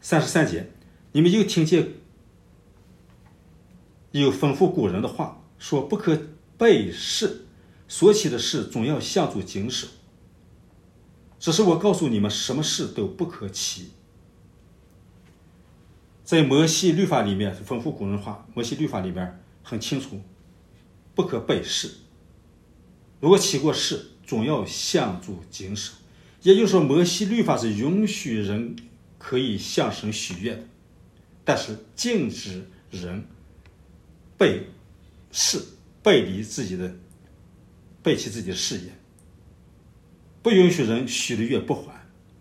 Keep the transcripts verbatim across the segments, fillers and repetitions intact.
三十三节，你们又听见有吩咐古人的话，说不可背誓，所起的事总要向主谨守。只是我告诉你们，什么事都不可起。在摩西律法里面吩咐古人话，摩西律法里面很清楚，不可背誓。如果起过誓，总要向主谨守。也就是说，摩西律法是允许人可以向神许愿的，但是禁止人背誓，背离自己的背弃自己的誓言，不允许人许了愿不还。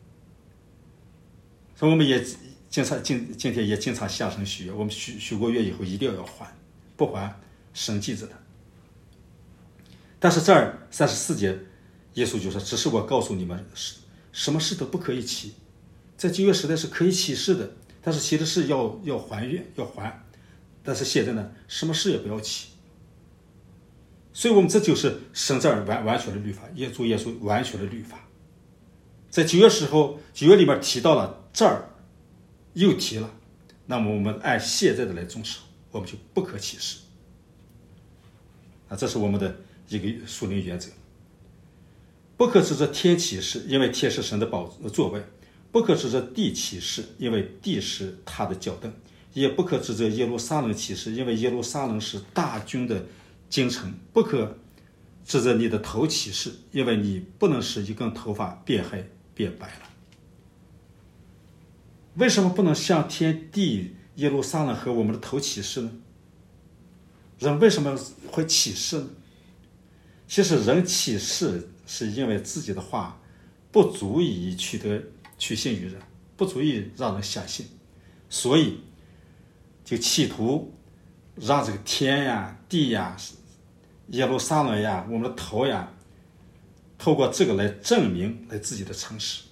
所以我们也经常今今天也经常向神许愿，我们许许过愿以后一定要还，不还神记着的。但是这儿三十四节，耶稣就说：“只是我告诉你们，什么事都不可以起。”在旧约时代是可以起誓的，但是起的誓要要还愿要还，但是现在呢，什么事也不要起。所以我们这就是神这儿完完全的律法，耶稣耶稣完全的律法。在旧约时候，旧约里面提到了，这儿又提了，那么我们按现在的来遵守，我们就不可起誓。啊，这是我们的一个属灵原则。不可指着天起誓，因为天是神的宝座位；不可指着地起誓，因为地是他的脚凳；也不可指着耶路撒冷起誓，因为耶路撒冷是大军的京城；不可指着你的头起誓，因为你不能使一根头发变黑变白了。为什么不能向天地、耶路撒冷和我们的头起誓呢？人为什么会起誓呢？其实人起誓是因为自己的话不足以取得取信于人，不足以让人相信，所以就企图让这个天呀、地呀、耶路撒冷呀、我们的头呀，透过这个来证明来自己的诚实。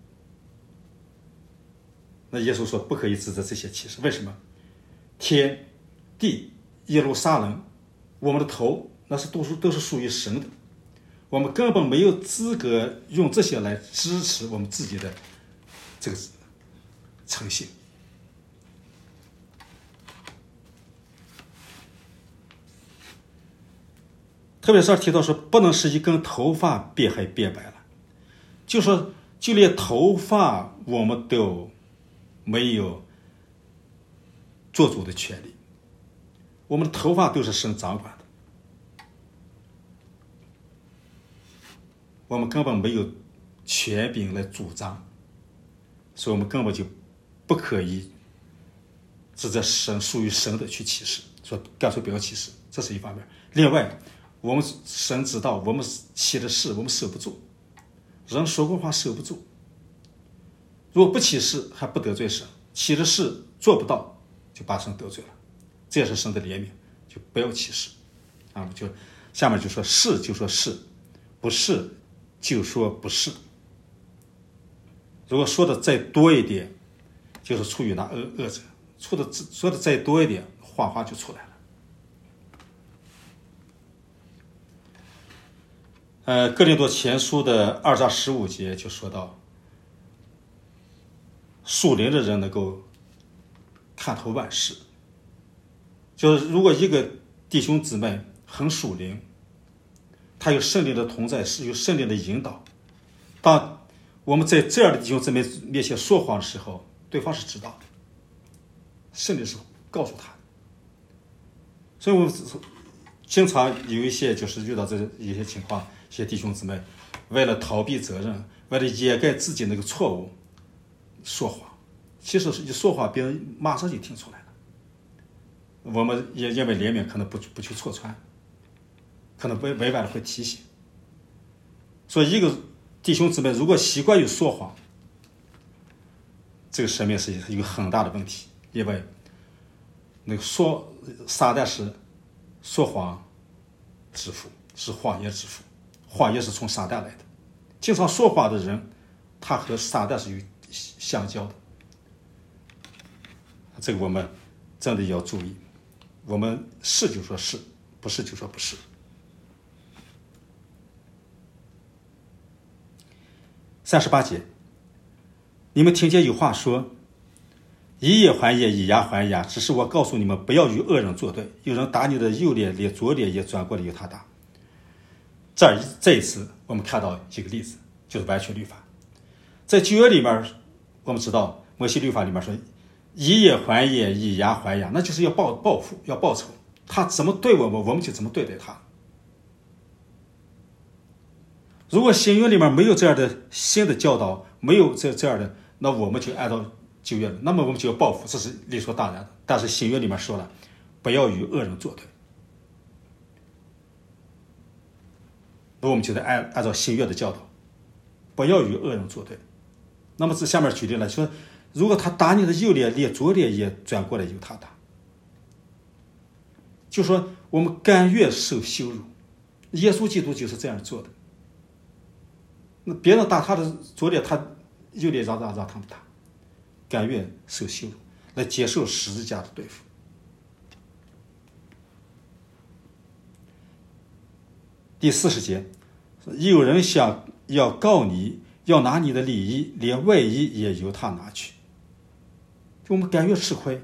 那耶稣说不可以指着这些起誓，为什么？天地耶路撒冷，我们的头，那是都是都是属于神的，我们根本没有资格用这些来支持我们自己的这个诚信。特别是提到说不能使一根头发变黑变白了，就说就连头发我们都没有做主的权利，我们的头发都是神掌管的，我们根本没有权柄来主张，所以我们根本就不可以指着神属于神的去起誓，说干脆不要起誓，这是一方面。另外，我们神知道我们起的誓我们守不住，人说过话守不住，如果不起誓还不得罪神，起的誓做不到就把神得罪了，这也是神的怜悯，就不要起誓啊！就下面就说是就说是，不是就说不是。如果说的再多一点，就是出于那恶恶者；说的说的再多一点，谎话就出来了。呃，哥林多前书的二章十五节就说到，属灵的人能够看透万事。就是如果一个弟兄姊妹很属灵，他有圣灵的同在，是有圣灵的引导，当我们在这样的弟兄姊妹面前说谎的时候，对方是知道的，圣灵是告诉他的。所以我们经常有一些就是遇到这一些情况，一些弟兄姊妹为了逃避责任，为了掩盖自己那个错误说谎，其实一说谎别人马上就听出来了。我们也因为怜悯可能不不去戳穿，可能委委婉的会提醒。所以一个弟兄姊妹如果习惯于说谎，这个生命是一个很大的问题，因为那个说撒旦是说谎之父，是谎言之父，谎言是从撒旦来的。经常说谎的人，他和撒旦是有相交的。这个我们真的要注意，我们是就说是，不是就说不是。三十八节，你们听见有话说， 以眼还眼，以牙还牙，只是我告诉你们，不要与恶人作对。有人打你的右脸，连左脸也转过来由他打。这儿这一次我们看到一个例子，就是完全律法。在旧约里面，我们知道摩西律法里面说，以眼还眼，以牙还牙，那就是要报报复，要报仇。他怎么对我们，我们就怎么对待他。如果新约里面没有这样的新的教导，没有这这样的，那我们就按照旧约了，那么我们就要报复，这是理所当然的。但是新约里面说了，不要与恶人作对。那我们就得按按照新约的教导，不要与恶人作对。那么这下面举例了，说如果他打你的右脸，连左脸也转过来由他打，就说我们甘愿受羞辱。耶稣基督就是这样做的。那别人打他的左脸，他右脸让让让他们打，甘愿受羞辱，来接受十字架的对付。第四十节，有人想要告你，要拿你的礼衣，连外衣也由他拿去。就我们甘愿吃亏，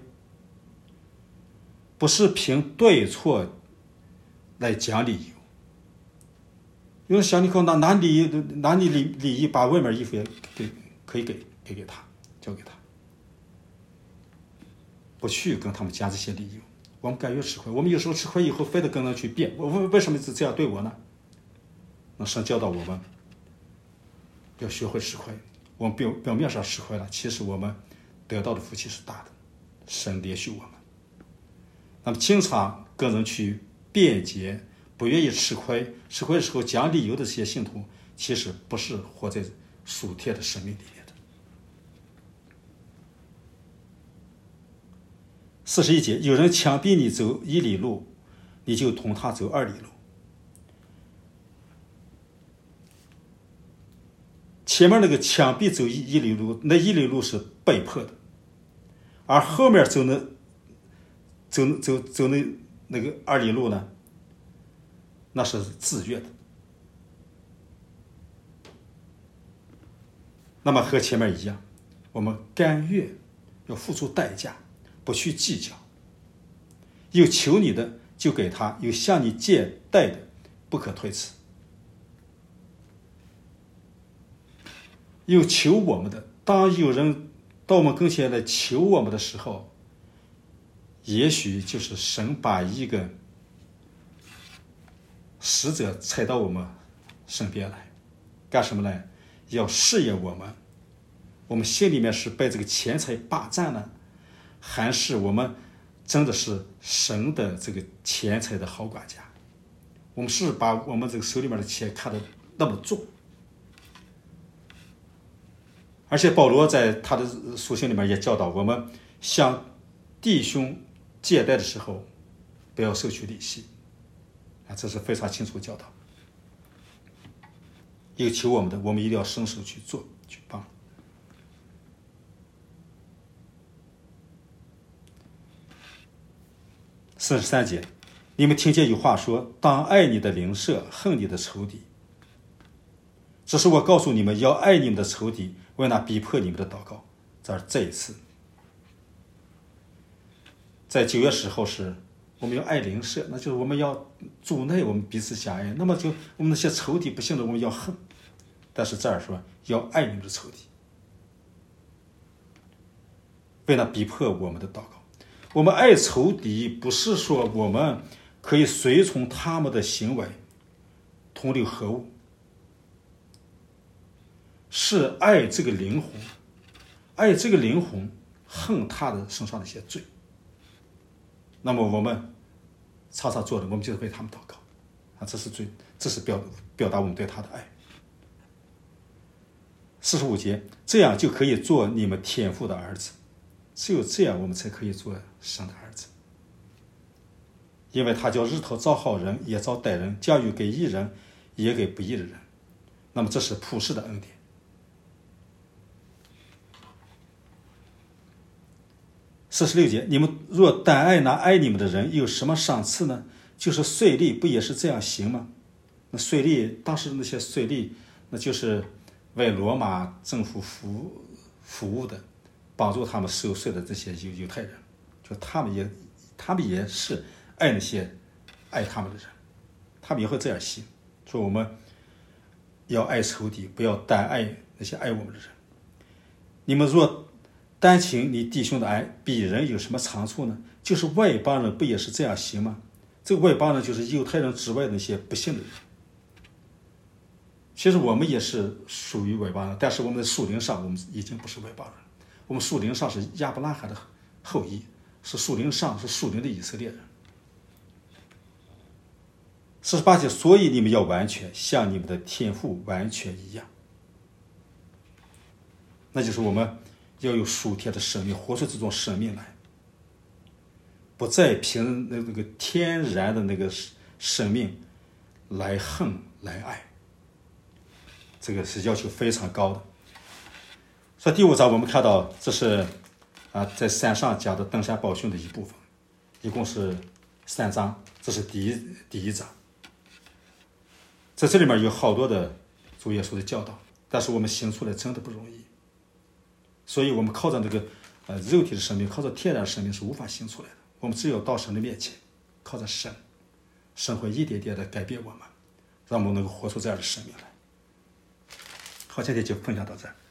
不是凭对错来讲理由。有人想你可拿拿礼拿你礼礼衣，把外面衣服也给可以给给给他，交给他，不去跟他们讲这些理由。我们甘愿吃亏，我们有时候吃亏以后非得跟人去辩，我为为什么是这样对我呢？那神教导我们要学会吃亏。我们表表面上吃亏了，其实我们得到的福气是大的，神怜恤我们。那么经常跟人去辩解，不愿意吃亏，吃亏的时候讲理由的这些信徒，其实不是活在属天的生命里面的。四十一节，有人强逼你走一里路，你就同他走二里路。前面那个强逼走一一里路，那一里路是被迫的，而后面走那走走走那那个二里路呢，那是自愿的。那么和前面一样，我们甘愿要付出代价，不去计较。有求你的就给他，有向你借贷的不可推辞。有求我们的，当有人到我们跟前来求我们的时候，也许就是神把一个使者踩到我们身边来，干什么呢？要试验我们，我们心里面是被这个钱财霸占呢，还是我们真的是神的这个钱财的好管家？我们是把我们这个手里面的钱看得那么重。而且保罗在他的书信里面也教导我们，向弟兄借贷的时候不要收取利息，啊，这是非常清楚的教导。有求我们的，我们一定要伸手去做去帮。四十三节，你们听见有话说，当爱你的邻舍，恨你的仇敌。只是我告诉你们，要爱你们的仇敌，为那逼迫你们的祷告。这儿这一次，在九月时候是我们要爱邻舍，那就是我们要主内我们彼此相爱。那么就我们那些仇敌不幸的我们要恨，但是这儿说要爱你们的仇敌，为那逼迫我们的祷告。我们爱仇敌，不是说我们可以随从他们的行为，同流合污。是爱这个灵魂，爱这个灵魂，恨他的身上的一些罪。那么我们常常做的，我们就是为他们祷告啊，这是最，这是表表达我们对他的爱。四十五节，这样就可以做你们天父的儿子，只有这样，我们才可以做神的儿子。因为他叫日头照好人，也照歹人，降雨给义人，也给不义的人。那么这是普世的恩典。四十六节，你们若单爱那爱你们的人，有什么赏赐呢？就是税吏不也是这样行吗？那税吏当时那些税吏，那就是为罗马政府服服务的帮助他们受税的这些犹犹太人，就他们也他们也是爱那些爱他们的人，他们也会这样信，说我们要爱仇敌，不要单爱那些爱我们的人。你们若单凭你弟兄的爱，比人有什么长处呢？就是外邦人不也是这样行吗？这个外邦人就是犹太人之外的那些不信的人。其实我们也是属于外邦人，但是我们在属灵上我们已经不是外邦人，我们属灵上是亚伯拉罕的后裔，是属灵上是属灵的以色列人。四十八节，所以你们要完全像你们的天父完全一样，那就是我们要有属天的生命，活出这种生命来，不再凭那那个天然的那个生命来恨来爱，这个是要求非常高的。所以第五章我们看到，这是啊在山上讲的登山宝训的一部分，一共是三章，这是第一第一章。在这里面有好多的主耶稣的教导，但是我们行出来真的不容易，所以我们靠着这个呃肉体的生命，靠着天然的生命是无法行出来的。我们只有到神的面前，靠着神，神会一点点的改变我们，让我们能够活出这样的生命来。好，今天就分享到这儿。